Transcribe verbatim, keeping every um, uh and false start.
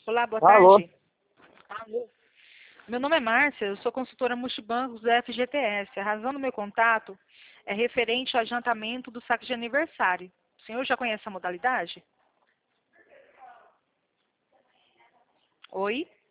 Olá, boa Alô? tarde. Alô. Meu nome é Márcia, eu sou consultora multibancos da F G T S. A razão do meu contato é referente ao adiantamento do saque de aniversário. O senhor já conhece a modalidade? Oi?